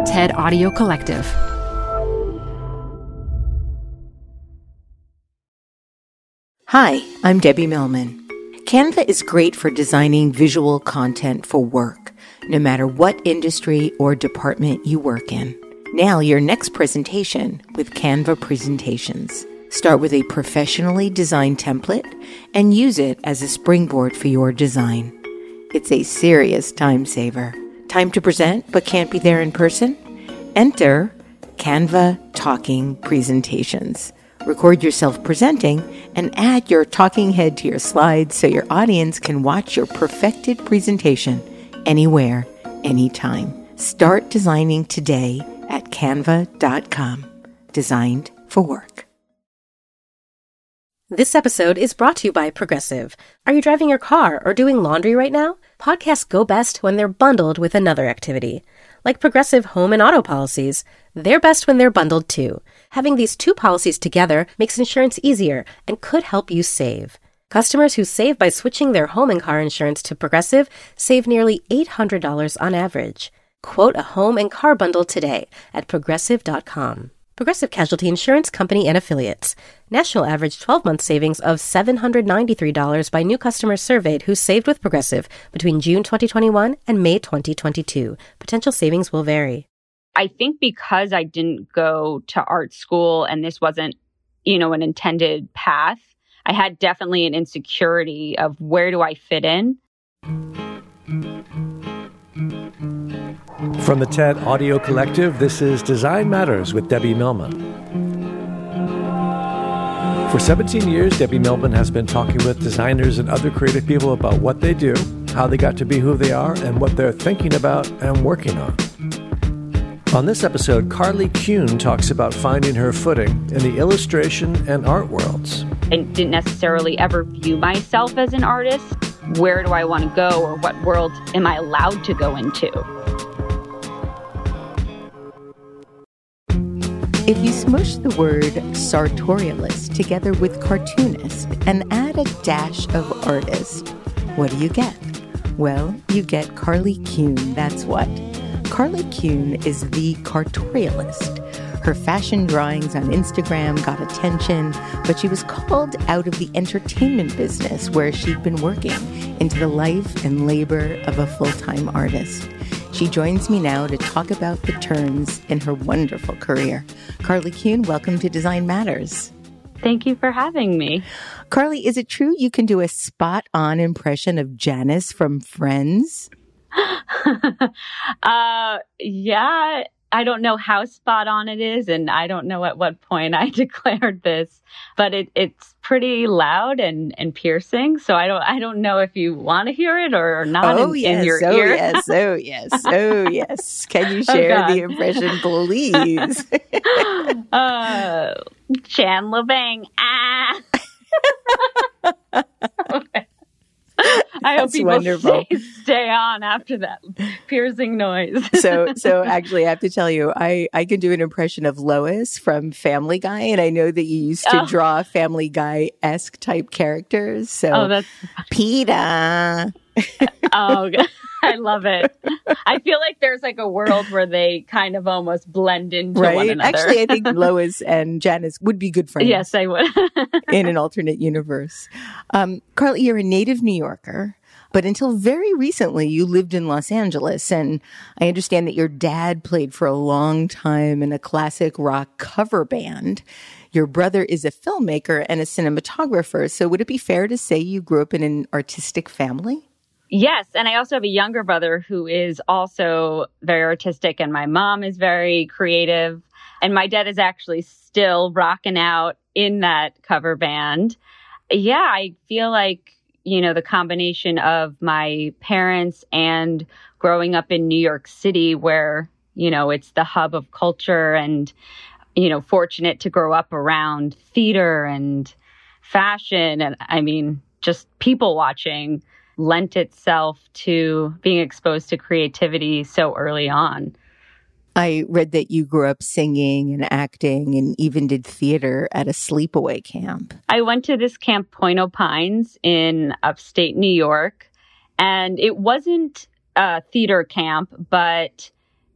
TED Audio Collective. Hi, I'm Debbie Millman. Canva is great for designing visual content for work, no matter what industry or department you work in. Nail your next presentation with Canva Presentations. Start with a professionally designed template and use it as a springboard for your design. It's a serious time saver. Time to present but can't be there in person? Enter Canva Talking Presentations. Record yourself presenting and add your talking head to your slides so your audience can watch your perfected presentation anywhere, anytime. Start designing today at canva.com. Designed for work. This episode is brought to you by Progressive. Are you driving your car or doing laundry right now? Podcasts go best when they're bundled with another activity. Like Progressive home and auto policies, they're best when they're bundled too. Having these two policies together makes insurance easier and could help you save. Customers who save by switching their home and car insurance to Progressive save nearly $800 on average. Quote a home and car bundle today at Progressive.com. Progressive Casualty Insurance Company and Affiliates. National average 12-month savings of $793 by new customers surveyed who saved with Progressive between June 2021 and May 2022. Potential savings will vary. I think because I didn't go to art school and this wasn't, an intended path, I had definitely an insecurity of where do I fit in. From the TED Audio Collective, this is Design Matters with Debbie Millman. For 17 years, Debbie Millman has been talking with designers and other creative people about what they do, how they got to be who they are, and what they're thinking about and working on. On this episode, Carly Kuhn talks about finding her footing in the illustration and art worlds. I didn't necessarily ever view myself as an artist. Where do I want to go, or what world am I allowed to go into? If you smush the word sartorialist together with cartoonist and add a dash of artist, what do you get? Well, you get Carly Kuhn, that's what. Carly Kuhn is the cartorialist. Her fashion drawings on Instagram got attention, but she was called out of the entertainment business where she'd been working into the life and labor of a full-time artist. She joins me now to talk about the turns in her wonderful career. Carly Kuhn, welcome to Design Matters. Thank you for having me. Carly, is it true you can do a spot-on impression of Janice from Friends? Yeah, I don't know how spot on it is, and I don't know at what point I declared this, but it's pretty loud and piercing. So I don't know if you want to hear it or not in your ear. Oh yes. Can you share the impression, please? Chandler Bang. Ah. Okay. I hope people stay on after that piercing noise. So actually, I have to tell you, I can do an impression of Lois from Family Guy, and I know that you used to draw Family Guy-esque type characters. So, that's Peter. I love it. I feel like there's like a world where they kind of almost blend into one another. Actually, I think Lois and Janice would be good friends. Yes, I would. In an alternate universe. Carly, you're a native New Yorker, but until very recently, you lived in Los Angeles. And I understand that your dad played for a long time in a classic rock cover band. Your brother is a filmmaker and a cinematographer. So would it be fair to say you grew up in an artistic family? Yes. And I also have a younger brother who is also very artistic, and my mom is very creative. And my dad is actually still rocking out in that cover band. Yeah, I feel like, the combination of my parents and growing up in New York City where, it's the hub of culture and, fortunate to grow up around theater and fashion. And just people watching lent itself to being exposed to creativity so early on. I read that you grew up singing and acting and even did theater at a sleepaway camp. I went to this camp, Point O'Pines, in upstate New York. And it wasn't a theater camp, but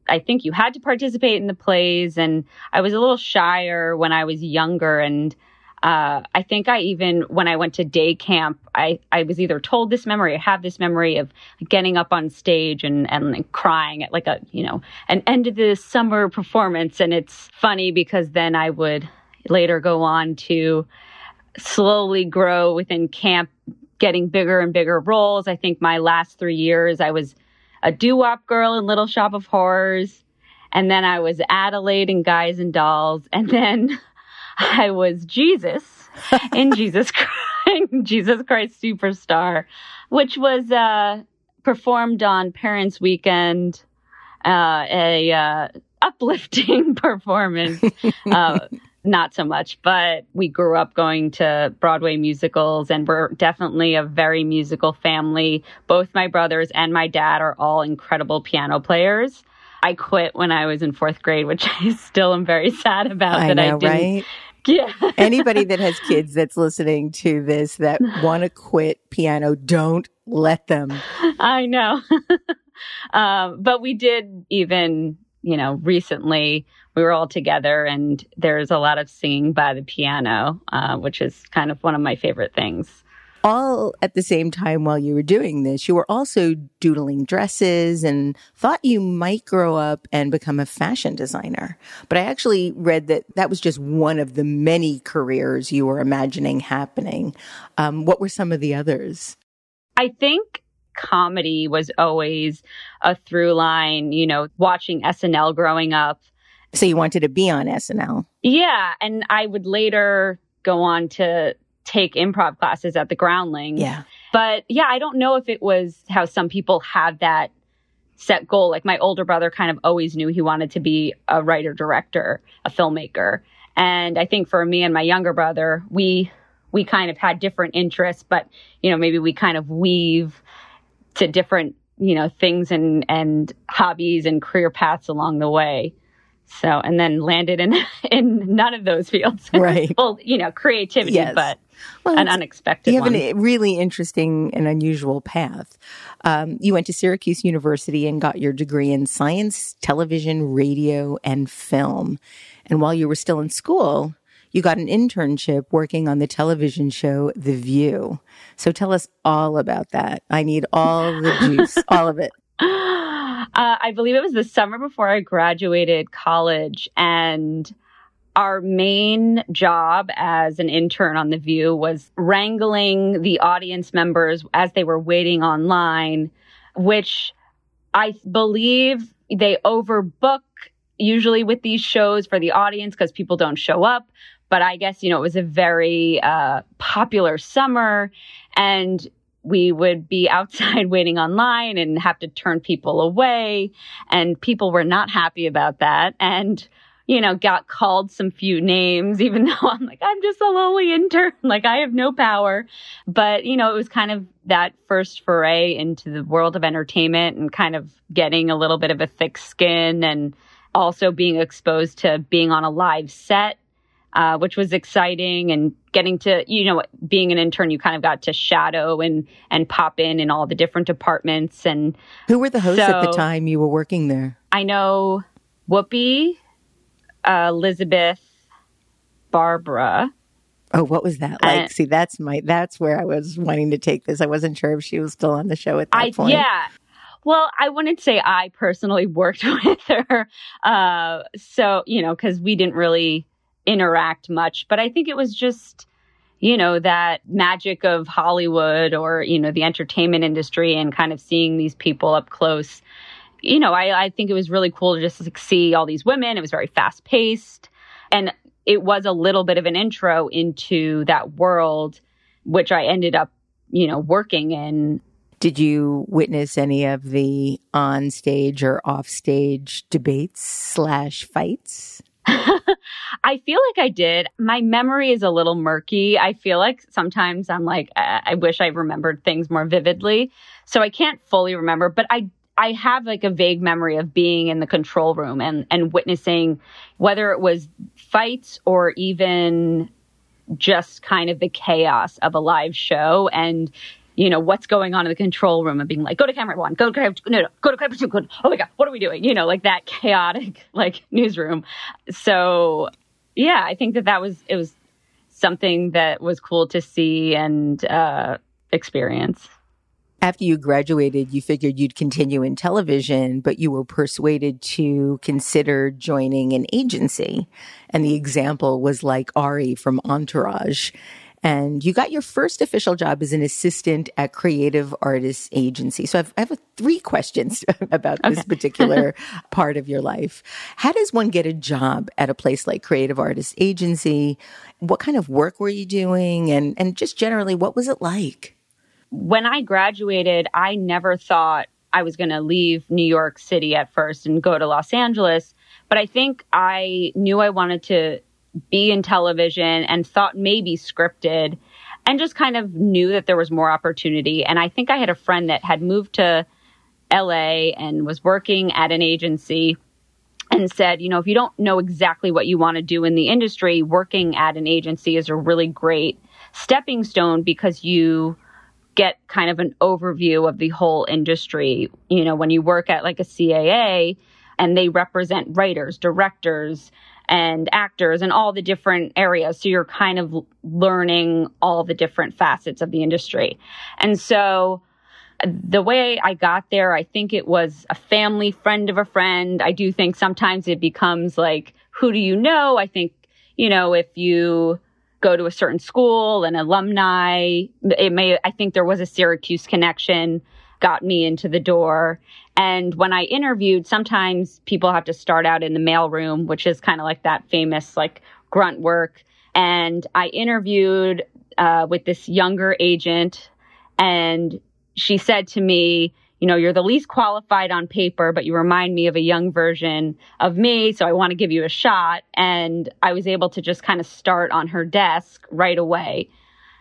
I think you had to participate in the plays, and I was a little shyer when I was younger. And I think when I went to day camp, I was either told this memory or have this memory of getting up on stage and like crying at like an end of the summer performance. And it's funny because then I would later go on to slowly grow within camp, getting bigger and bigger roles. I think my last 3 years, I was a doo-wop girl in Little Shop of Horrors. And then I was Adelaide in Guys and Dolls. And then I was Jesus in Jesus Christ Superstar, which was performed on Parents' Weekend, a uplifting performance. Not so much, but we grew up going to Broadway musicals, and we're definitely a very musical family. Both my brothers and my dad are all incredible piano players. I quit when I was in 4th grade, which I still am very sad about. I didn't. Right? Yeah. Anybody that has kids that's listening to this that want to quit piano, don't let them. I know. But we did even, recently we were all together, and there's a lot of singing by the piano, which is kind of one of my favorite things. All at the same time while you were doing this, you were also doodling dresses and thought you might grow up and become a fashion designer. But I actually read that was just one of the many careers you were imagining happening. What were some of the others? I think comedy was always a through line, watching SNL growing up. So you wanted to be on SNL? Yeah. And I would later go on to take improv classes at the Groundlings. Yeah. But yeah, I don't know if it was how some people have that set goal. Like my older brother kind of always knew he wanted to be a writer, director, a filmmaker. And I think for me and my younger brother, we kind of had different interests, but, maybe we kind of weave to different, things and hobbies and career paths along the way. So, and then landed in none of those fields. Right. Well, creativity, yes. But an unexpected one. You have a really interesting and unusual path. You went to Syracuse University and got your degree in science, television, radio, and film. And while you were still in school, you got an internship working on the television show The View. So tell us all about that. I need all the juice, all of it. I believe it was the summer before I graduated college, and our main job as an intern on The View was wrangling the audience members as they were waiting online, which I believe they overbook usually with these shows for the audience because people don't show up. But I guess, it was a very popular summer, and we would be outside waiting online and have to turn people away. And people were not happy about that. And, got called some few names, even though I'm like, I'm just a lowly intern. Like, I have no power. But, it was kind of that first foray into the world of entertainment and kind of getting a little bit of a thick skin, and also being exposed to being on a live set. Which was exciting, and getting to, being an intern, you kind of got to shadow and pop in all the different departments. And who were the hosts at the time you were working there? I know Whoopi, Elizabeth, Barbara. Oh, what was that like? See, that's where I was wanting to take this. I wasn't sure if she was still on the show at that point. Yeah. Well, I wouldn't say I personally worked with her. So, because we didn't really interact much, but I think it was just, that magic of Hollywood or, the entertainment industry, and kind of seeing these people up close. I think it was really cool to just see all these women. It was very fast paced, and it was a little bit of an intro into that world, which I ended up, working in. Did you witness any of the on-stage or off-stage debates / fights? I feel like I did. My memory is a little murky. I feel like sometimes I'm like, I wish I remembered things more vividly. So I can't fully remember, but I have like a vague memory of being in the control room and witnessing whether it was fights or even just kind of the chaos of a live show. And, what's going on in the control room and being like, go to camera one, go to camera two, go to camera two, oh my God, what are we doing? Like that chaotic, like newsroom. So yeah, I think it was something that was cool to see and experience. After you graduated, you figured you'd continue in television, but you were persuaded to consider joining an agency. And the example was like Ari from Entourage. And you got your first official job as an assistant at Creative Artists Agency. So I have 3 questions about this particular part of your life. How does one get a job at a place like Creative Artists Agency? What kind of work were you doing? And just generally, what was it like? When I graduated, I never thought I was going to leave New York City at first and go to Los Angeles. But I think I knew I wanted to be in television and thought maybe scripted, and just kind of knew that there was more opportunity. And I think I had a friend that had moved to LA and was working at an agency and said, if you don't know exactly what you want to do in the industry, working at an agency is a really great stepping stone because you get kind of an overview of the whole industry. When you work at like a CAA and they represent writers, directors, and actors and all the different areas. So you're kind of learning all the different facets of the industry. And so the way I got there, I think it was a family friend of a friend. I do think sometimes it becomes like, who do you know? I think, if you go to a certain school, an alumni, I think there was a Syracuse connection, got me into the door. And when I interviewed, sometimes people have to start out in the mailroom, which is kind of like that famous like grunt work. And I interviewed with this younger agent, and she said to me, you're the least qualified on paper, but you remind me of a young version of me. So I want to give you a shot. And I was able to just kind of start on her desk right away.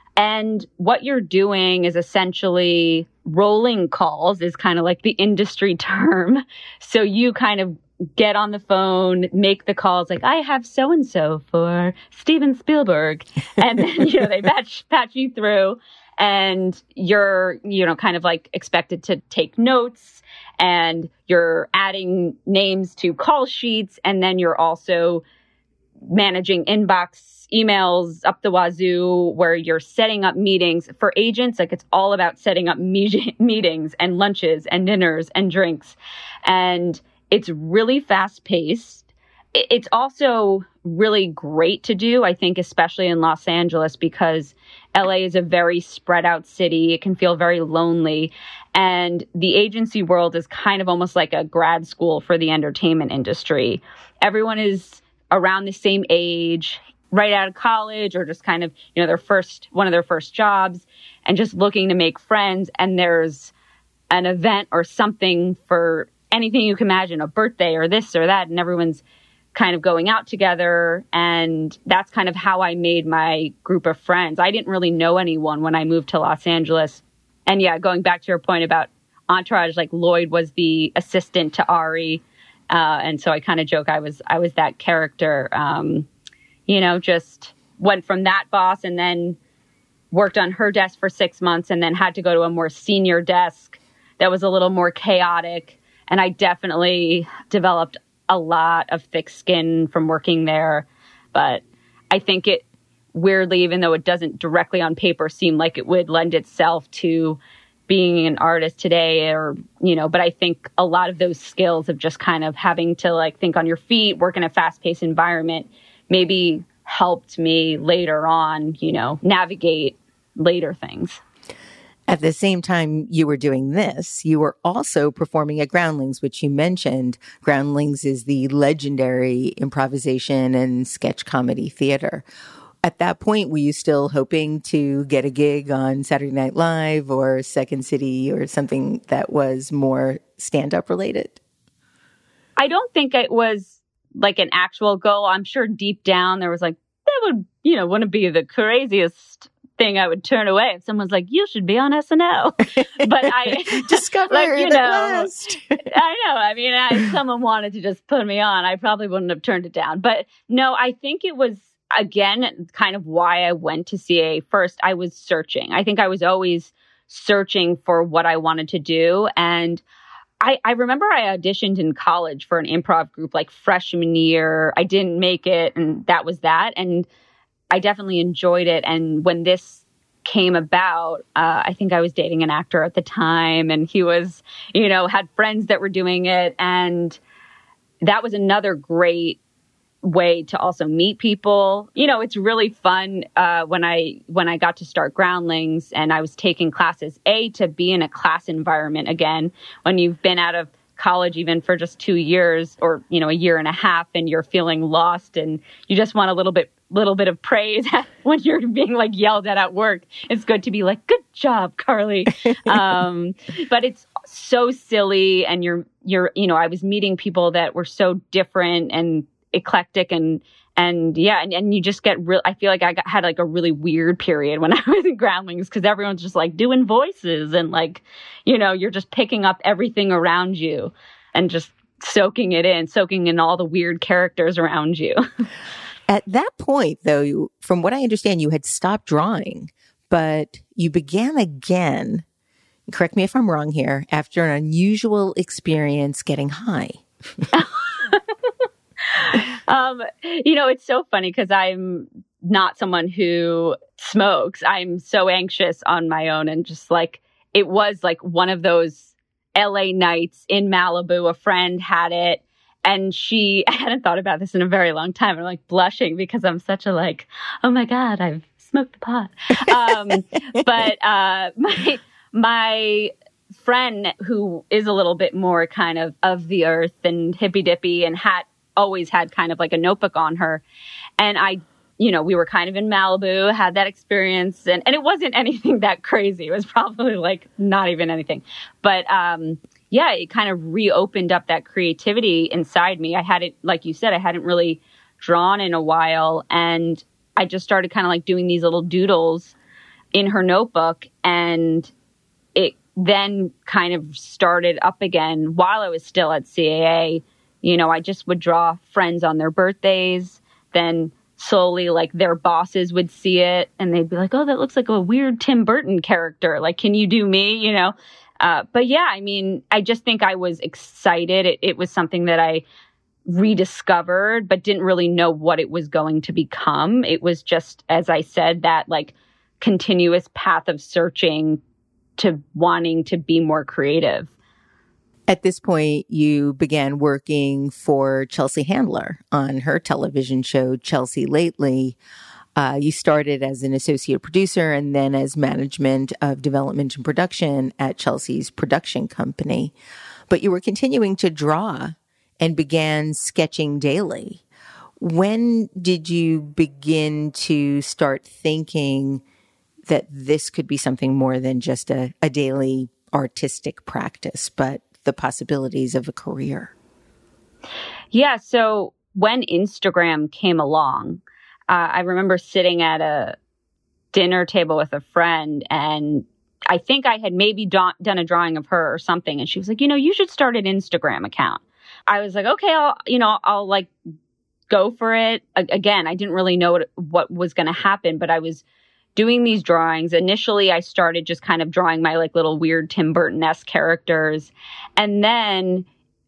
And what you're doing is essentially rolling calls is kind of like the industry term. So you kind of get on the phone, make the calls like, I have so-and-so for Steven Spielberg. And then, they patch you through. And you're, kind of like expected to take notes, and you're adding names to call sheets. And then you're also managing inbox emails up the wazoo, where you're setting up meetings for agents. Like, it's all about setting up meetings and lunches and dinners and drinks. And it's really fast paced. It's also really great to do, I think, especially in Los Angeles, because LA is a very spread out city. It can feel very lonely. And the agency world is kind of almost like a grad school for the entertainment industry. Everyone is around the same age, right out of college, or just kind of, one of their first jobs, and just looking to make friends. And there's an event or something for anything you can imagine, a birthday or this or that, and everyone's kind of going out together. And that's kind of how I made my group of friends. I didn't really know anyone when I moved to Los Angeles. And yeah, going back to your point about Entourage, like Lloyd was the assistant to Ari. And so I kind of joke I was that character, just went from that boss and then worked on her desk for 6 months, and then had to go to a more senior desk that was a little more chaotic. And I definitely developed a lot of thick skin from working there. But I think it weirdly, even though it doesn't directly on paper seem like it would lend itself to being an artist today, or, but I think a lot of those skills of just kind of having to like think on your feet, work in a fast paced environment, maybe helped me later on, navigate later things. At the same time you were doing this, you were also performing at Groundlings, which you mentioned. Groundlings is the legendary improvisation and sketch comedy theater. At that point, were you still hoping to get a gig on Saturday Night Live or Second City or something that was more stand-up related? I don't think it was like an actual goal. I'm sure deep down there was like, that would, wouldn't be the craziest thing I would turn away if someone's like, you should be on SNL. But I discovered at last. I know. I mean, if someone wanted to just put me on, I probably wouldn't have turned it down. But no, I think it was, again, kind of why I went to CAA first. I was searching. I think I was always searching for what I wanted to do. And I remember I auditioned in college for an improv group like freshman year. I didn't make it, and that was that. And I definitely enjoyed it. And when this came about, I think I was dating an actor at the time, and he was, had friends that were doing it. And that was another great way to also meet people. It's really fun when I got to start Groundlings and I was taking classes, to be in a class environment again, when you've been out of college even for just 2 years or, a year and a half, and you're feeling lost and you just want a little bit of praise when you're being like yelled at work. It's good to be like, good job, Carly. But it's so silly, and I was meeting people that were so different and eclectic, and you just get real. I feel like had like a really weird period when I was in Groundlings, because everyone's just like doing voices and like, you're just picking up everything around you and just soaking in all the weird characters around you. At that point, though, from what I understand, you had stopped drawing, but you began again, correct me if I'm wrong here, after an unusual experience getting high. It's so funny because I'm not someone who smokes. I'm so anxious on my own, and just like, it was like one of those LA nights in Malibu. A friend had it, and I hadn't thought about this in a very long time. I'm like blushing because I'm such a like, oh my God, I've smoked the pot. But my friend, who is a little bit more kind of the earth and hippy dippy, and always had kind of like a notebook on her. And we were kind of in Malibu, had that experience, and it wasn't anything that crazy. It was probably like not even anything. But it kind of reopened up that creativity inside me. I hadn't, like you said, I hadn't really drawn in a while. And I just started kind of like doing these little doodles in her notebook. And it then kind of started up again while I was still at CAA. I just would draw friends on their birthdays. Then slowly, like, their bosses would see it and they'd be like, oh, that looks like a weird Tim Burton character. Like, can you do me? But yeah, I mean, I just think I was excited. It was something that I rediscovered, but didn't really know what it was going to become. It was just, as I said, that like continuous path of searching to wanting to be more creative. At this point, you began working for Chelsea Handler on her television show, Chelsea Lately. You started as an associate producer and then as management of development and production at Chelsea's production company. But you were continuing to draw and began sketching daily. When did you begin to start thinking that this could be something more than just a daily artistic practice, but the possibilities of a career? Yeah. So when Instagram came along, I remember sitting at a dinner table with a friend, and I think I had maybe done a drawing of her or something. And she was like, you should start an Instagram account. I was like, okay, I'll like go for it. Again, I didn't really know what was going to happen, but I was doing these drawings. Initially, I started just kind of drawing my like little weird Tim Burton-esque characters. And then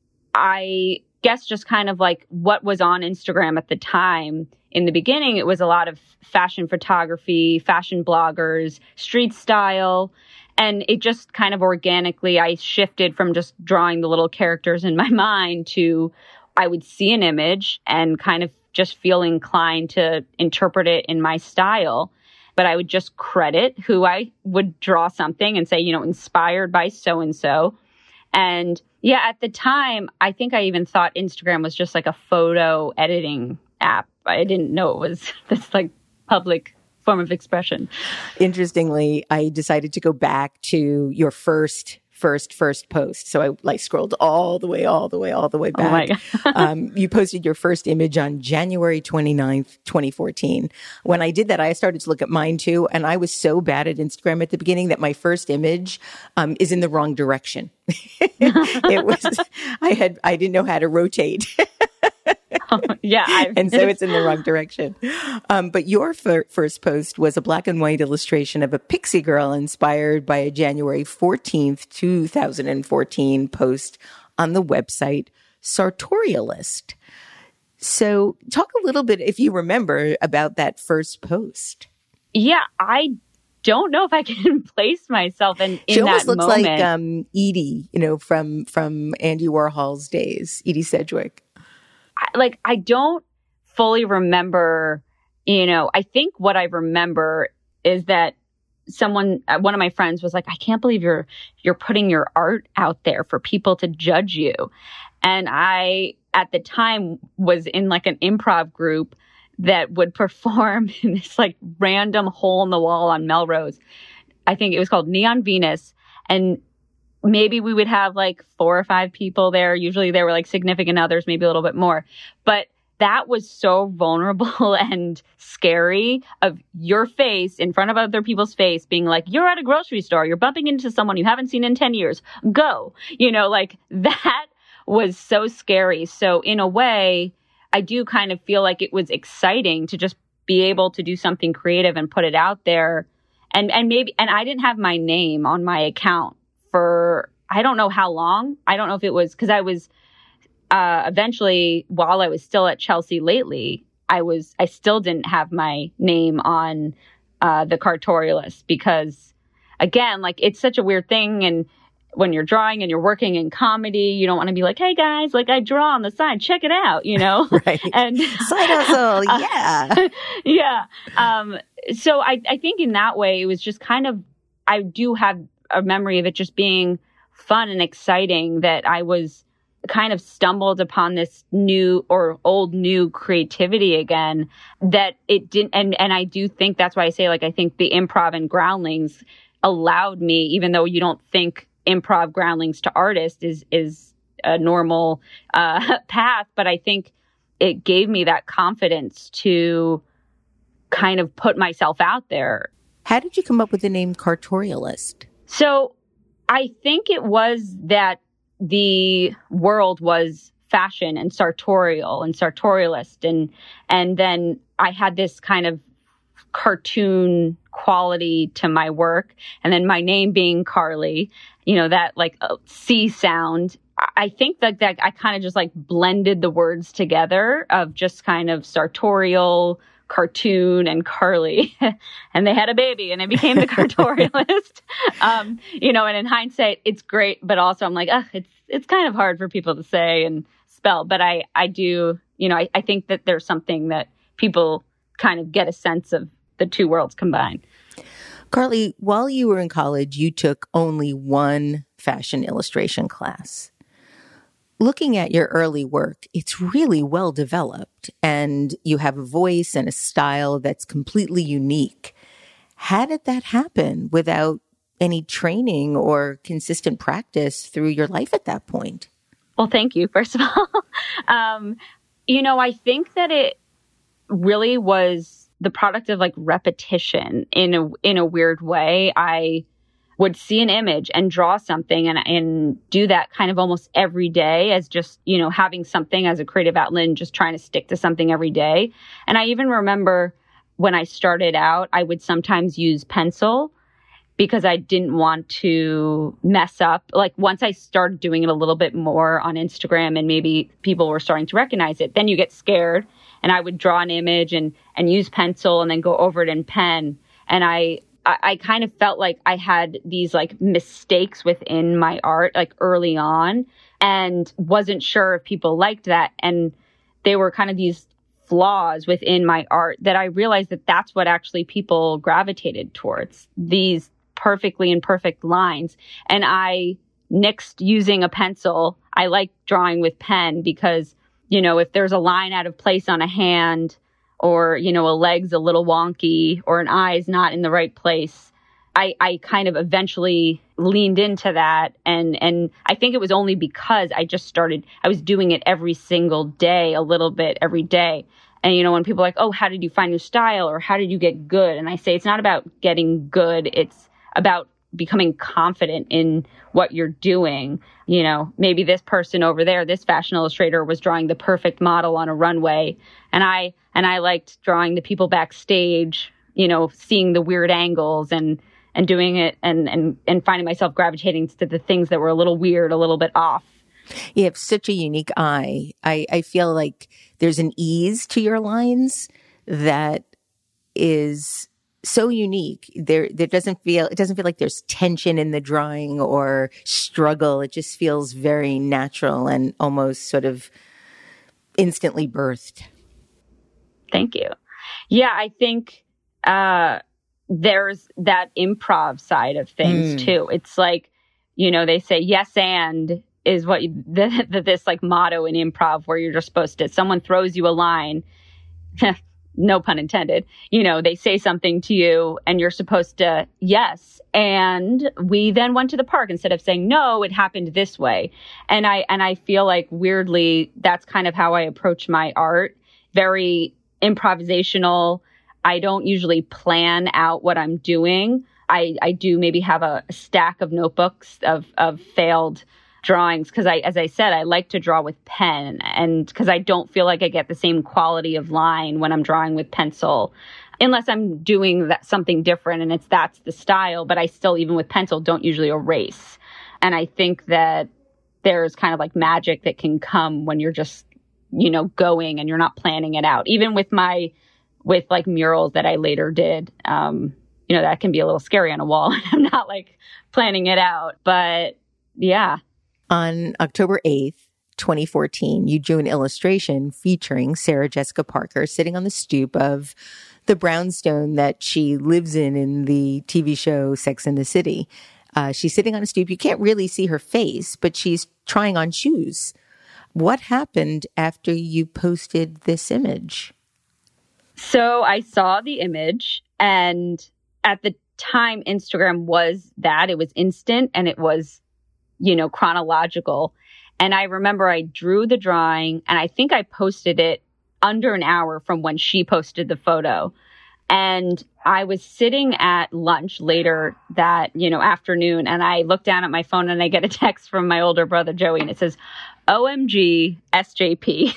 I guess just kind of like what was on Instagram at the time. In the beginning, it was a lot of fashion photography, fashion bloggers, street style. And it just kind of organically, I shifted from just drawing the little characters in my mind to I would see an image and kind of just feel inclined to interpret it in my style. But I would just credit who I would draw something and say, inspired by so-and-so. And yeah, at the time, I think I even thought Instagram was just like a photo editing app. I didn't know it was this like public form of expression. Interestingly, I decided to go back to your first post. So I like scrolled all the way back. Oh my God. You posted your first image on January 29th, 2014. When I did that, I started to look at mine too. And I was so bad at Instagram at the beginning that my first image is in the wrong direction. I didn't know how to rotate. Yeah. And so it's in the wrong direction. But your first post was a black and white illustration of a pixie girl inspired by a January 14th, 2014 post on the website Sartorialist. So talk a little bit, if you remember, about that first post. Yeah, I don't know if I can place myself in that moment. She almost looks like Edie, from Andy Warhol's days, Edie Sedgwick. I don't fully remember, I think what I remember is that one of my friends was like, I can't believe you're putting your art out there for people to judge you. And I, at the time, was in like an improv group that would perform in this like random hole in the wall on Melrose. I think it was called Neon Venus. And maybe we would have like 4 or 5 people there. Usually there were like significant others, maybe a little bit more. But that was so vulnerable and scary, of your face in front of other people's face being like, you're at a grocery store, you're bumping into someone you haven't seen in 10 years. Go, like that was so scary. So in a way, I do kind of feel like it was exciting to just be able to do something creative and put it out there. And I didn't have my name on my account for, I don't know how long. I don't know if it was because I was eventually, while I was still at Chelsea Lately, I still didn't have my name on the Cartorialist because, again, like it's such a weird thing. And when you're drawing and you're working in comedy, you don't want to be like, hey guys, like I draw on the side, check it out, Right. And side hustle, yeah. Yeah. So I think in that way, it was just kind of, I do have a memory of it just being fun and exciting, that I was kind of stumbled upon this new or old new creativity again, that it didn't. And I do think that's why I say, like, I think the improv and Groundlings allowed me, even though you don't think improv Groundlings to artist is a normal path, but I think it gave me that confidence to kind of put myself out there. How did you come up with the name Cartorialist? So I think it was that the world was fashion and sartorial and sartorialist, and then I had this kind of cartoon quality to my work, and then my name being Carly, that like C sound. I think that I kind of just like blended the words together of just kind of sartorial, cartoon, and Carly, and they had a baby, and it became the Cartorialist. And in hindsight, it's great, but also I'm like, it's kind of hard for people to say and spell. But I do, I think that there's something that people kind of get a sense of the two worlds combined. Carly, while you were in college, you took only one fashion illustration class. Looking at your early work, it's really well developed, and you have a voice and a style that's completely unique. How did that happen without any training or consistent practice through your life at that point? Well, thank you, first of all. I think that it really was the product of like repetition in a weird way. I would see an image and draw something and do that kind of almost every day as just, having something as a creative outlet and just trying to stick to something every day. And I even remember when I started out, I would sometimes use pencil because I didn't want to mess up. Like once I started doing it a little bit more on Instagram and maybe people were starting to recognize it, then you get scared. And I would draw an image and use pencil and then go over it in pen. And I kind of felt like I had these like mistakes within my art, like early on, and wasn't sure if people liked that. And they were kind of these flaws within my art that I realized that that's what actually people gravitated towards, these perfectly imperfect lines. And I nixed using a pencil. I like drawing with pen because, if there's a line out of place on a hand, or, a leg's a little wonky, or an eye's not in the right place, I kind of eventually leaned into that. And I think it was only because I was doing it every single day, a little bit every day. And, when people are like, oh, how did you find your style? Or how did you get good? And I say, it's not about getting good. It's about becoming confident in what you're doing. You know, maybe this person over there, this fashion illustrator was drawing the perfect model on a runway. And I liked drawing the people backstage, you know, seeing the weird angles and doing it and finding myself gravitating to the things that were a little weird, a little bit off. You have such a unique eye. I feel like there's an ease to your lines that is so unique. It doesn't feel like there's tension in the drawing or struggle. It just feels very natural and almost sort of instantly birthed. Thank you. Yeah, I think there's that improv side of things too. It's like, you know, they say yes and is what this like motto in improv where you're just supposed to, someone throws you a line, no pun intended, you know, they say something to you and you're supposed to yes. And we then went to the park instead of saying, no, it happened this way. And I feel like weirdly, that's kind of how I approach my art. Very improvisational. I don't usually plan out what I'm doing. I do maybe have a stack of notebooks of failed drawings because as I said, I like to draw with pen, and because I don't feel like I get the same quality of line when I'm drawing with pencil, unless I'm doing something different and that's the style. But I still, even with pencil, don't usually erase. And I think that there's kind of like magic that can come when you're just, you know, going and you're not planning it out. Even with like murals that I later did, you know, that can be a little scary on a wall. I'm not like planning it out, but yeah. On October 8th, 2014, you drew an illustration featuring Sarah Jessica Parker sitting on the stoop of the brownstone that she lives in the TV show Sex and the City. She's sitting on a stoop. You can't really see her face, but she's trying on shoes. What happened after you posted this image? So I saw the image, and at the time, Instagram was that. It was instant and it was, you know, chronological. And I remember I drew the drawing and I think I posted it under an hour from when she posted the photo. And I was sitting at lunch later that, you know, afternoon, and I looked down at my phone and I get a text from my older brother, Joey, and it says, OMG SJP.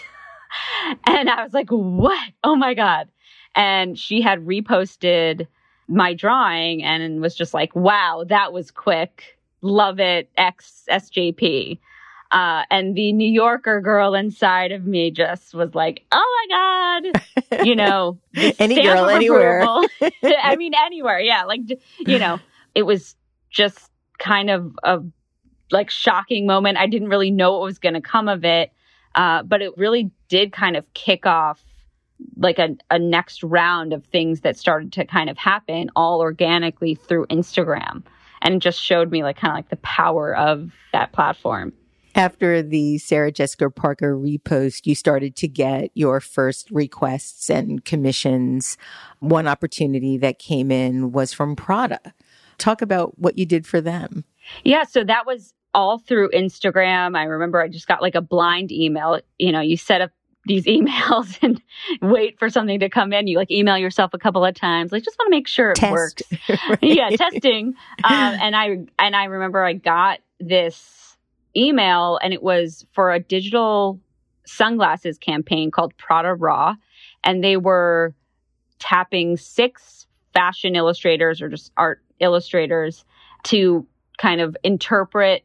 And I was like, what? Oh my God. And she had reposted my drawing and was just like, wow, that was quick. Love it. X SJP. And the New Yorker girl inside of me just was like, oh my God, you know, any girl, anywhere. I mean, anywhere. Yeah. Like, you know, it was just kind of a like shocking moment. I didn't really know what was going to come of it. But it really did kind of kick off like a next round of things that started to kind of happen all organically through Instagram, and just showed me like kind of like the power of that platform. After the Sarah Jessica Parker repost, you started to get your first requests and commissions. One opportunity that came in was from Prada. Talk about what you did for them. Yeah, so that was all through Instagram. I remember I just got like a blind email. You know, you set up these emails and wait for something to come in. You like email yourself a couple of times, like just want to make sure it works. Right. Yeah, testing. And I remember I got this email, and it was for a digital sunglasses campaign called Prada Raw, and they were tapping 6 fashion illustrators or just art illustrators to kind of interpret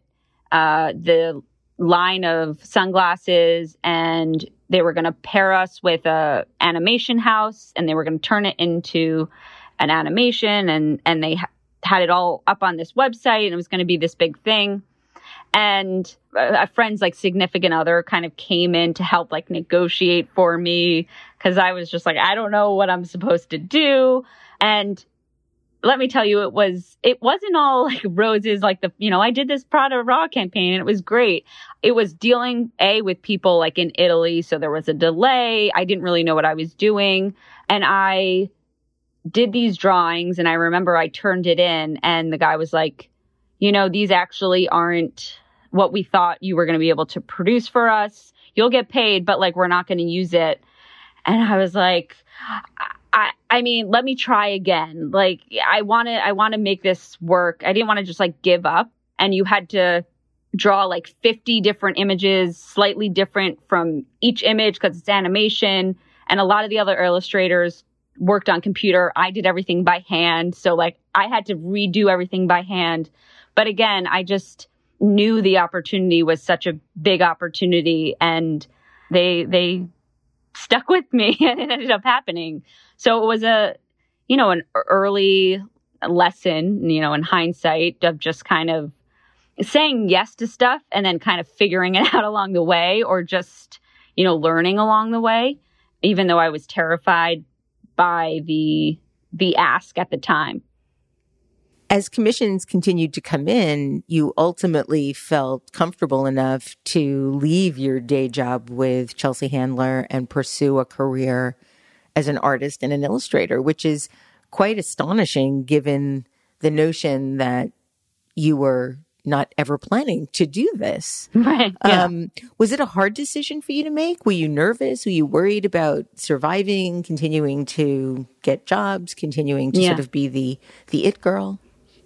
the line of sunglasses, and they were going to pair us with a animation house, and they were going to turn it into an animation, and they had it all up on this website, and it was going to be this big thing. And a friend's like significant other kind of came in to help like negotiate for me, because I was just like, I don't know what I'm supposed to do. And let me tell you, it wasn't all like roses. Like I did this Prada Raw campaign and it was great. It was dealing with people like in Italy. So there was a delay. I didn't really know what I was doing. And I did these drawings, and I remember I turned it in, and the guy was like, these actually aren't what we thought you were going to be able to produce for us. You'll get paid, but like, we're not going to use it. And I was like, I mean, let me try again. Like, I want to make this work. I didn't want to just like give up. And you had to draw like 50 different images, slightly different from each image because it's animation. And a lot of the other illustrators worked on computer. I did everything by hand. So like I had to redo everything by hand. But again, I just knew the opportunity was such a big opportunity, and they stuck with me, and it ended up happening. So it was an early lesson, in hindsight, of just kind of saying yes to stuff and then kind of figuring it out along the way, or just, learning along the way, even though I was terrified by the ask at the time. As commissions continued to come in, you ultimately felt comfortable enough to leave your day job with Chelsea Handler and pursue a career as an artist and an illustrator, which is quite astonishing given the notion that you were not ever planning to do this. Right. Yeah. Was it a hard decision for you to make? Were you nervous? Were you worried about surviving, continuing to get jobs, continuing to sort of be the it girl?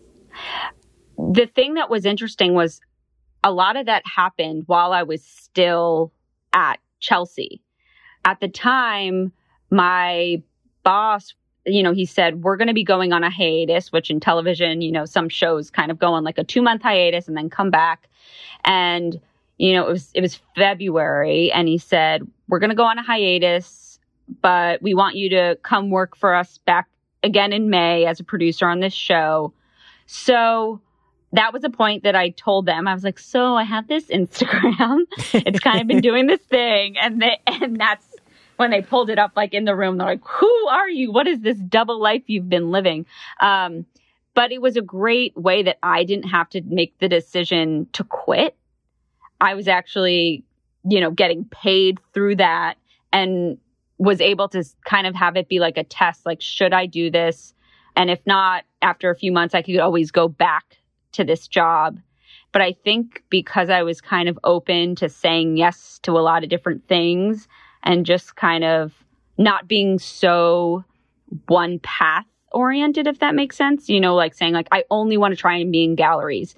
The thing that was interesting was a lot of that happened while I was still at Chelsea. At the time, my boss, he said, we're going to be going on a hiatus, which in television, some shows kind of go on like a 2-month hiatus and then come back. And, it was February, and he said, we're going to go on a hiatus, but we want you to come work for us back again in May as a producer on this show. So that was a point that I told them. I was like, so I have this Instagram. It's kind of been doing this thing. And that's when they pulled it up, like in the room. They're like, who are you? What is this double life you've been living? But it was a great way that I didn't have to make the decision to quit. I was actually, getting paid through that, and was able to kind of have it be like a test. Like, should I do this? And if not, after a few months, I could always go back to this job. But I think because I was kind of open to saying yes to a lot of different things, and just kind of not being so one path oriented, if that makes sense, like saying like, I only want to try and be in galleries.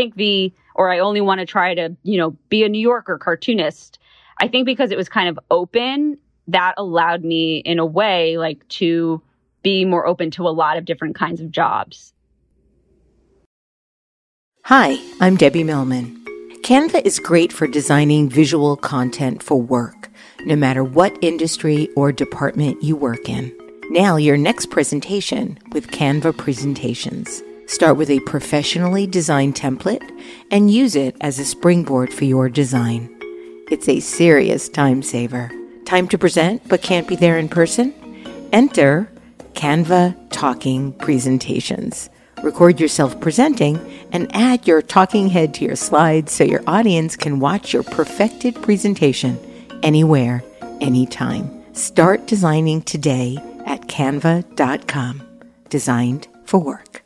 I only want to try to, be a New Yorker cartoonist. I think because it was kind of open, that allowed me in a way like to be more open to a lot of different kinds of jobs. Hi, I'm Debbie Millman. Canva is great for designing visual content for work, no matter what industry or department you work in. Now, your next presentation with Canva Presentations. Start with a professionally designed template and use it as a springboard for your design. It's a serious time saver. Time to present but can't be there in person? Enter Canva Talking Presentations. Record yourself presenting and add your talking head to your slides so your audience can watch your perfected presentation anywhere, anytime. Start designing today at canva.com. Designed for work.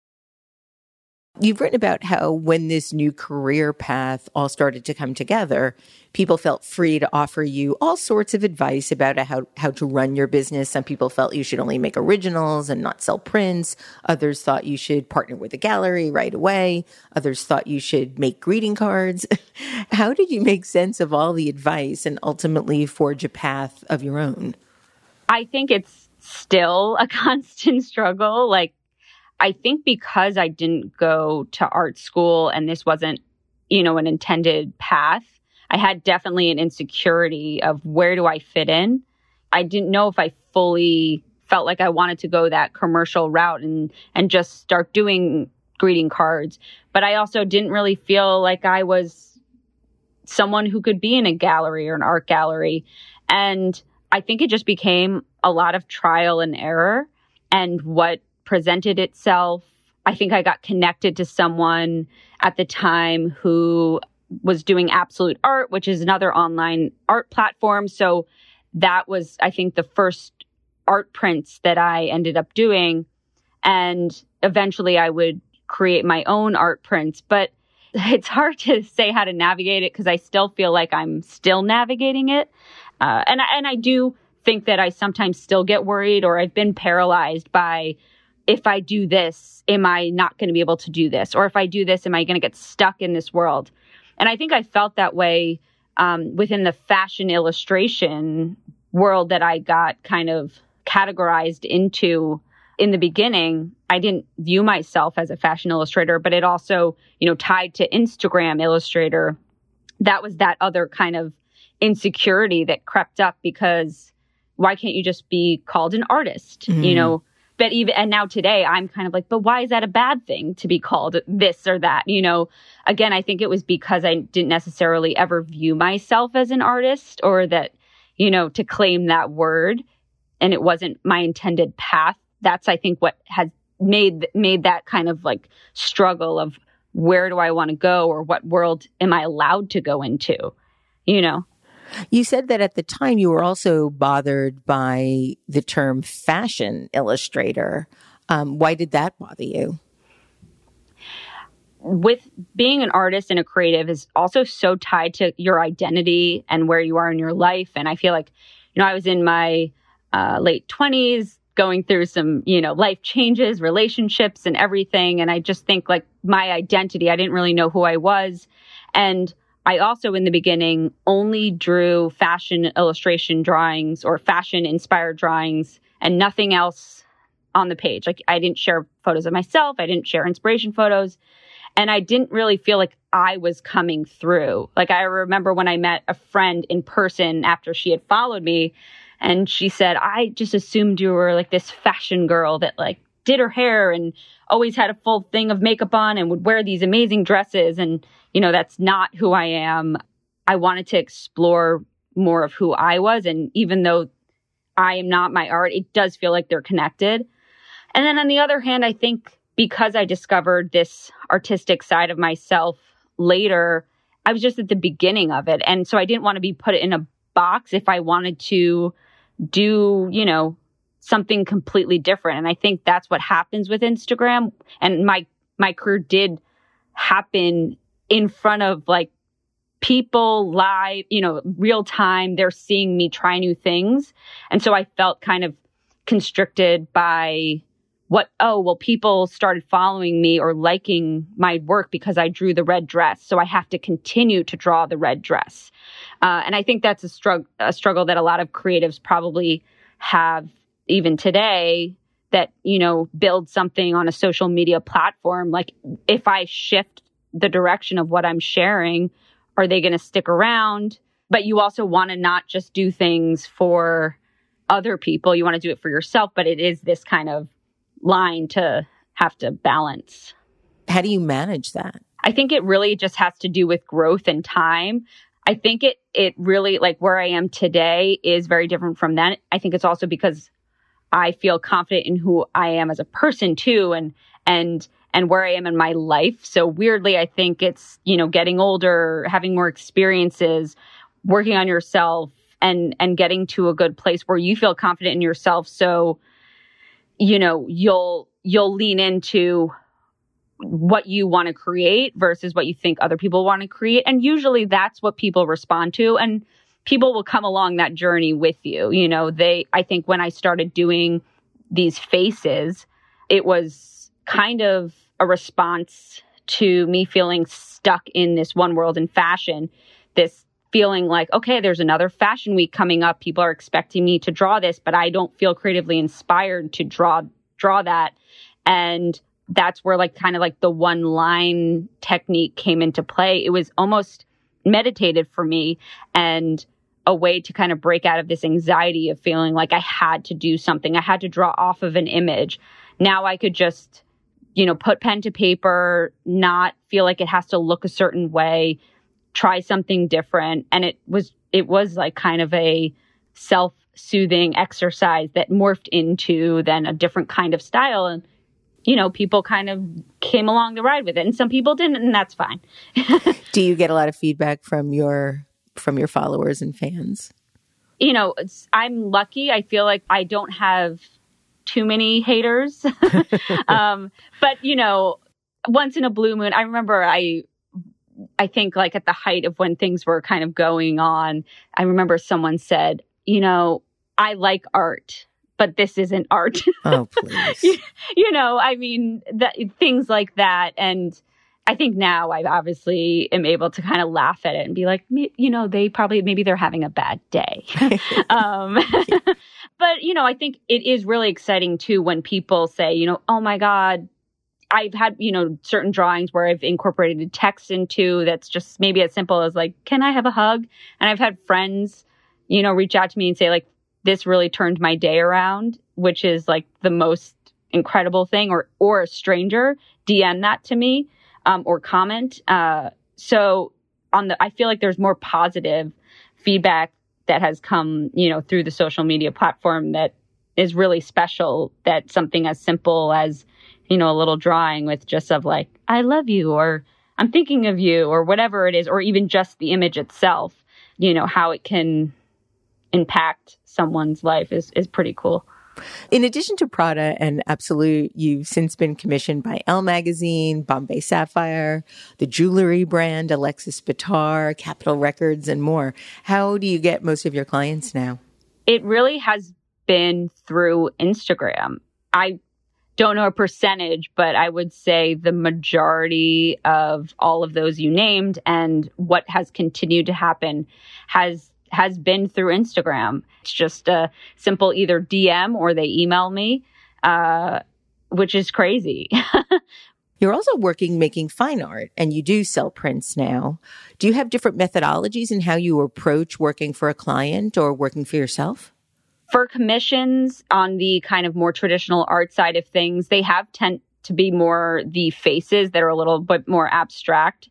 You've written about how when this new career path all started to come together, people felt free to offer you all sorts of advice about how to run your business. Some people felt you should only make originals and not sell prints. Others thought you should partner with a gallery right away. Others thought you should make greeting cards. How did you make sense of all the advice and ultimately forge a path of your own? I think it's still a constant struggle. Like, I think because I didn't go to art school and this wasn't, an intended path, I had definitely an insecurity of where do I fit in? I didn't know if I fully felt like I wanted to go that commercial route and just start doing greeting cards. But I also didn't really feel like I was someone who could be in a gallery or an art gallery. And I think it just became a lot of trial and error, and what presented itself. I think I got connected to someone at the time who was doing Absolute Art, which is another online art platform. So that was, I think, the first art prints that I ended up doing. And eventually I would create my own art prints. But it's hard to say how to navigate it because I still feel like I'm still navigating it. And I do think that I sometimes still get worried, or I've been paralyzed by, if I do this, am I not going to be able to do this? Or if I do this, am I going to get stuck in this world? And I think I felt that way within the fashion illustration world that I got kind of categorized into in the beginning. I didn't view myself as a fashion illustrator, but it also, tied to Instagram illustrator. That was that other kind of insecurity that crept up, because why can't you just be called an artist? But and now today I'm kind of like, but why is that a bad thing to be called this or that? Again, I think it was because I didn't necessarily ever view myself as an artist, or that, to claim that word, and it wasn't my intended path. That's, I think, what has made that kind of like struggle of, where do I want to go, or what world am I allowed to go into? You said that at the time you were also bothered by the term fashion illustrator. Why did that bother you? With being an artist and a creative is also so tied to your identity and where you are in your life. And I feel like, I was in my late 20s going through some, life changes, relationships and everything. And I just think like my identity, I didn't really know who I was. And I also, in the beginning, only drew fashion illustration drawings or fashion inspired drawings and nothing else on the page. Like, I didn't share photos of myself. I didn't share inspiration photos. And I didn't really feel like I was coming through. Like, I remember when I met a friend in person after she had followed me, and she said, I just assumed you were like this fashion girl that like did her hair and always had a full thing of makeup on and would wear these amazing dresses. And, that's not who I am. I wanted to explore more of who I was. And even though I am not my art, it does feel like they're connected. And then on the other hand, I think because I discovered this artistic side of myself later, I was just at the beginning of it. And so I didn't want to be put in a box if I wanted to do, something completely different. And I think that's what happens with Instagram. And my career did happen in front of like people live, real time. They're seeing me try new things. And so I felt kind of constricted by people started following me or liking my work because I drew the red dress. So I have to continue to draw the red dress. And I think that's a struggle that a lot of creatives probably have even today, that, build something on a social media platform. Like, if I shift the direction of what I'm sharing, are they going to stick around? But you also want to not just do things for other people. You want to do it for yourself. But it is this kind of line to have to balance. How do you manage that? I think it really just has to do with growth and time. I think it really, like, where I am today is very different from then. I think it's also because I feel confident in who I am as a person too, and where I am in my life. So weirdly, I think it's, getting older, having more experiences, working on yourself, and getting to a good place where you feel confident in yourself. So, you'll lean into what you want to create versus what you think other people want to create. And usually that's what people respond to. And people will come along that journey with you. I think when I started doing these faces, it was kind of a response to me feeling stuck in this one world in fashion, this feeling like, okay, there's another fashion week coming up. People are expecting me to draw this, but I don't feel creatively inspired to draw that. And that's where kind of the one line technique came into play. It was almost meditative for me and a way to kind of break out of this anxiety of feeling like I had to do something. I had to draw off of an image. Now I could just, put pen to paper, not feel like it has to look a certain way, try something different. And it was like kind of a self-soothing exercise that morphed into then a different kind of style. And, people kind of came along the ride with it, and some people didn't, and that's fine. Do you get a lot of feedback from your followers and fans? I'm lucky. I feel like I don't have too many haters. But, once in a blue moon, I remember I think at the height of when things were kind of going on, I remember someone said, I like art, but this isn't art. Oh, please. I mean, things like that. And I think now I obviously am able to kind of laugh at it and be like, maybe they're having a bad day. But, I think it is really exciting too when people say, oh my God, I've had, certain drawings where I've incorporated text into that's just maybe as simple as like, can I have a hug? And I've had friends, reach out to me and say like, this really turned my day around, which is like the most incredible thing, or a stranger DM that to me, or comment. So I feel like there's more positive feedback that has come, through the social media platform that is really special, that something as simple as, a little drawing with just of like, I love you, or I'm thinking of you, or whatever it is, or even just the image itself, how it can impact someone's life is pretty cool. In addition to Prada and Absolute, you've since been commissioned by Elle Magazine, Bombay Sapphire, the jewelry brand, Alexis Bitar, Capitol Records, and more. How do you get most of your clients now? It really has been through Instagram. I don't know a percentage, but I would say the majority of all of those you named and what has continued to happen has been through Instagram. It's just a simple either DM or they email me, which is crazy. You're also making fine art, and you do sell prints now. Do you have different methodologies in how you approach working for a client or working for yourself? For commissions on the kind of more traditional art side of things, they tend to be more the faces that are a little bit more abstract.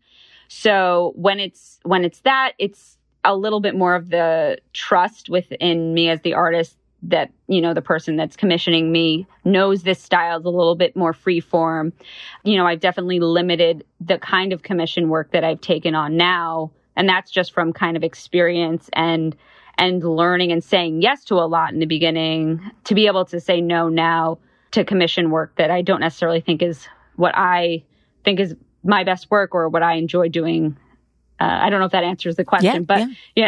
So when it's that, it's a little bit more of the trust within me as the artist that, the person that's commissioning me knows this style is a little bit more free form. I've definitely limited the kind of commission work that I've taken on now. And that's just from kind of experience and learning and saying yes to a lot in the beginning, to be able to say no now to commission work that I don't necessarily think is what I think is my best work or what I enjoy doing. I don't know if that answers the question, but.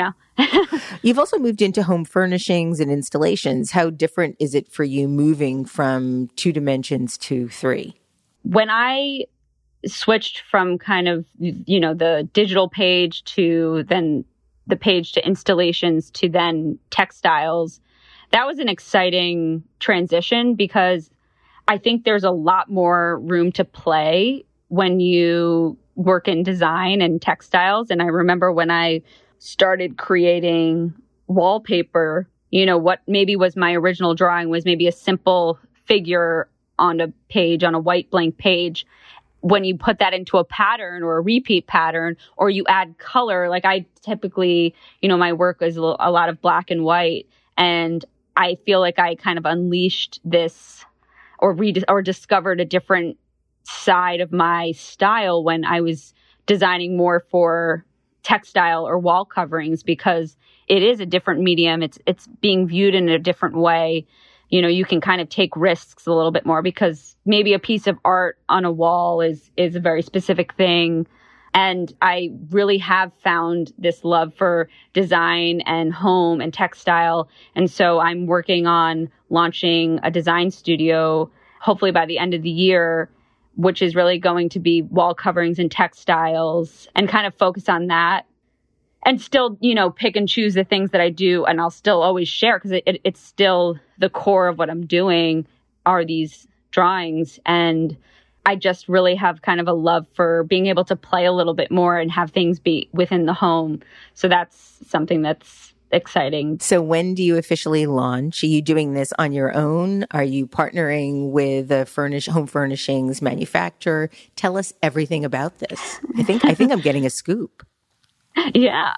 You've also moved into home furnishings and installations. How different is it for you moving from 2 dimensions to 3? When I switched from kind of, the digital page to then the page to installations to then textiles, that was an exciting transition because I think there's a lot more room to play when you work in design and textiles. And I remember when I started creating wallpaper, what maybe was my original drawing was maybe a simple figure on a page, on a white blank page. When you put that into a pattern or a repeat pattern, or you add color, like I typically, my work is a lot of black and white. And I feel like I kind of unleashed this or discovered a different side of my style when I was designing more for textile or wall coverings, because it is a different medium. It's being viewed in a different way. You can kind of take risks a little bit more because maybe a piece of art on a wall is a very specific thing. And I really have found this love for design and home and textile. And so I'm working on launching a design studio, hopefully by the end of the year, which is really going to be wall coverings and textiles, and kind of focus on that. And still, pick and choose the things that I do, and I'll still always share because it's still the core of what I'm doing are these drawings. And I just really have kind of a love for being able to play a little bit more and have things be within the home. So that's something that's exciting. So when do you officially launch? Are you doing this on your own? Are you partnering with a home furnishings manufacturer? Tell us everything about this. I think I'm getting a scoop. Yeah.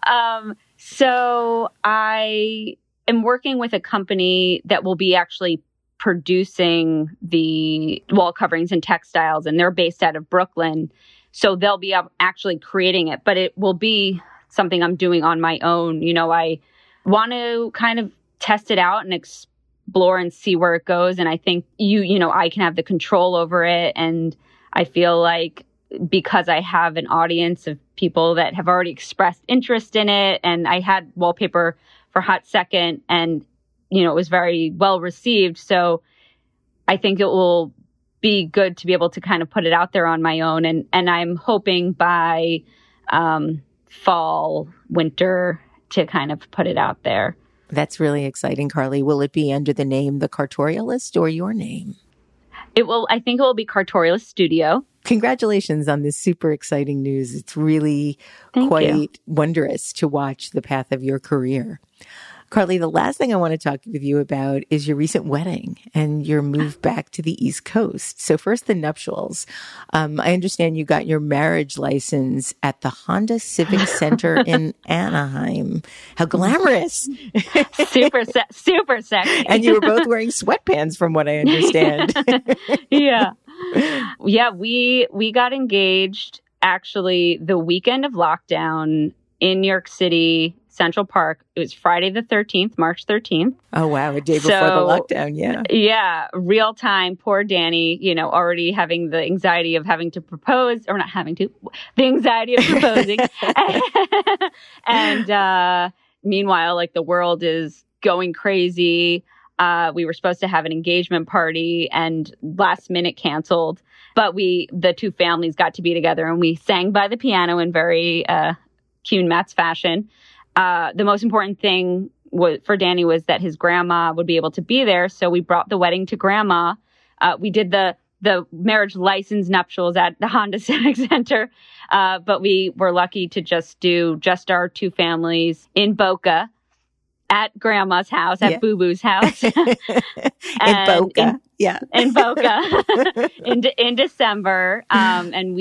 So I am working with a company that will be actually producing the wall coverings and textiles, and they're based out of Brooklyn. So they'll be actually creating it, but it will be something I'm doing on my own. I want to kind of test it out and explore and see where it goes. And I think I can have the control over it. And I feel like because I have an audience of people that have already expressed interest in it, and I had wallpaper for Hot Second, and it was very well received. So I think it will be good to be able to kind of put it out there on my own. And I'm hoping by fall, winter to kind of put it out there. That's really exciting, Carly. Will it be under the name The Cartorialist or your name? I think it will be Cartorialist Studio. Congratulations on this super exciting news. It's really quite wondrous to watch the path of your career. Carly, the last thing I want to talk with you about is your recent wedding and your move back to the East Coast. So first, the nuptials. I understand you got your marriage license at the Honda Civic Center in Anaheim. How glamorous. Super sexy. And you were both wearing sweatpants from what I understand. Yeah. Yeah, we got engaged actually the weekend of lockdown in New York City, Central Park. It was Friday the 13th, March 13th. Oh, wow. A day before the lockdown. Yeah. Yeah. Real time. Poor Danny, already having the anxiety of having to propose, or not having to, the anxiety of proposing. And meanwhile, like the world is going crazy. We were supposed to have an engagement party and last minute canceled. But the two families got to be together and we sang by the piano in very Kuhn Metz fashion. The most important thing for Danny was that his grandma would be able to be there. So we brought the wedding to grandma. We did the marriage license nuptials at the Honda Civic Center. But we were lucky to just do just our two families in Boca at grandma's house, at Boo Boo's house. In Boca. In Boca in December. And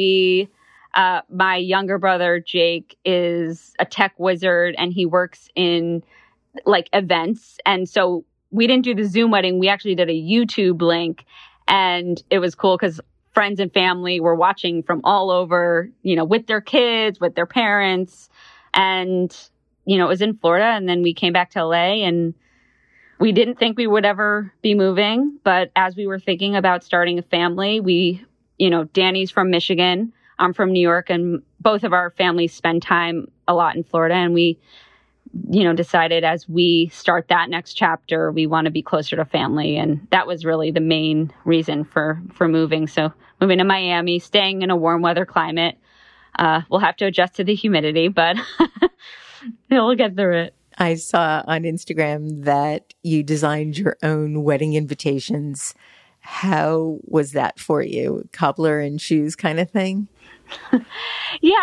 my younger brother, Jake, is a tech wizard and he works in like events. And so we didn't do the Zoom wedding. We actually did a YouTube link and it was cool because friends and family were watching from all over, with their kids, with their parents. And, it was in Florida. And then we came back to LA and we didn't think we would ever be moving. But as we were thinking about starting a family, Danny's from Michigan. I'm from New York, and both of our families spend time a lot in Florida. And we, decided as we start that next chapter, we want to be closer to family. And that was really the main reason for moving. So moving to Miami, staying in a warm weather climate. We'll have to adjust to the humidity, but we'll get through it. I saw on Instagram that you designed your own wedding invitations. How was that for you? Cobbler and shoes kind of thing? Yeah,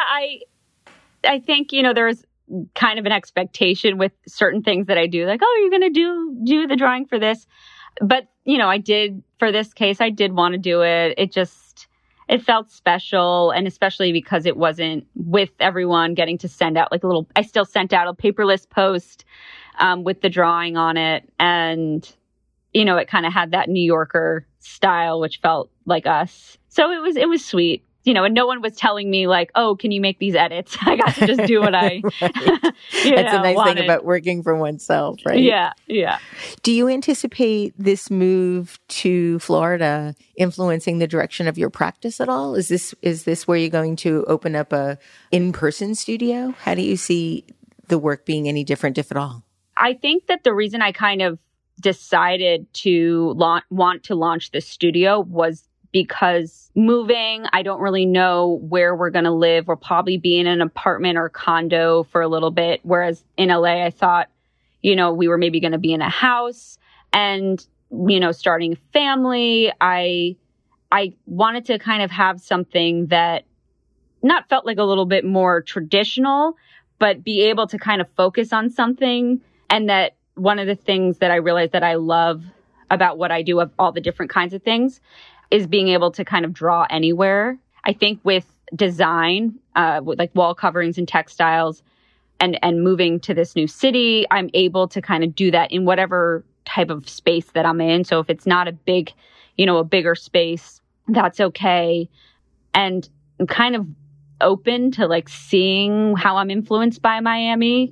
I think, there's kind of an expectation with certain things that I do, like, oh, you're going to do the drawing for this. But, I did, for this case, I did want to do it. It felt special. And especially because it wasn't with everyone getting to send out I still sent out a paperless post with the drawing on it. And, it kind of had that New Yorker style, which felt like us. So it was sweet. And no one was telling me like, oh, can you make these edits? I got to just do what I, That's a nice thing about working for oneself, right? Yeah, yeah. Do you anticipate this move to Florida influencing the direction of your practice at all? Is this where you're going to open up a in-person studio? How do you see the work being any different, if at all? I think that the reason I kind of decided to want to launch this studio was because moving, I don't really know where we're going to live. We'll probably be in an apartment or condo for a little bit. Whereas in LA, I thought, we were maybe going to be in a house and, starting a family. I wanted to kind of have something that not felt like a little bit more traditional, but be able to kind of focus on something. And that one of the things that I realized that I love about what I do of all the different kinds of things is being able to kind of draw anywhere. I think with design, with like wall coverings and textiles and moving to this new city, I'm able to kind of do that in whatever type of space that I'm in. So if it's not a bigger space, that's okay. And I'm kind of open to like seeing how I'm influenced by Miami.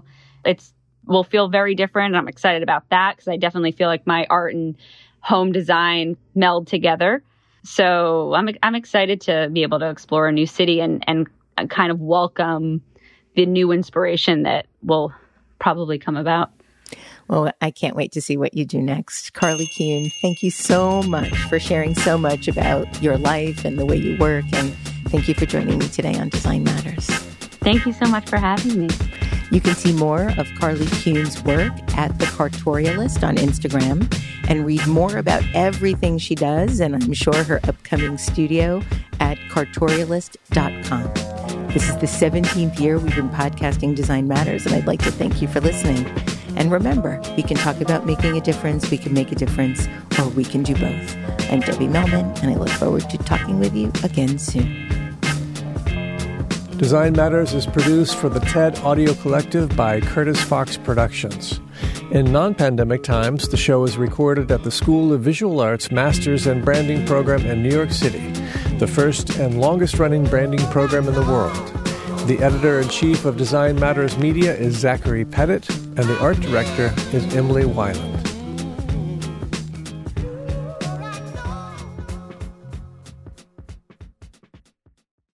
Will feel very different. I'm excited about that because I definitely feel like my art and home design meld together. So I'm excited to be able to explore a new city and kind of welcome the new inspiration that will probably come about. Well, I can't wait to see what you do next. Carly Kuhn, thank you so much for sharing so much about your life and the way you work. And thank you for joining me today on Design Matters. Thank you so much for having me. You can see more of Carly Kuhn's work at The Cartorialist on Instagram and read more about everything she does, and I'm sure her upcoming studio at cartorialist.com. This is the 17th year we've been podcasting Design Matters, and I'd like to thank you for listening. And remember, we can talk about making a difference, we can make a difference, or we can do both. I'm Debbie Millman, and I look forward to talking with you again soon. Design Matters is produced for the TED Audio Collective by Curtis Fox Productions. In non-pandemic times, the show is recorded at the School of Visual Arts Masters and Branding Program in New York City, the first and longest-running branding program in the world. The editor-in-chief of Design Matters Media is Zachary Pettit, and the art director is Emily Weiland.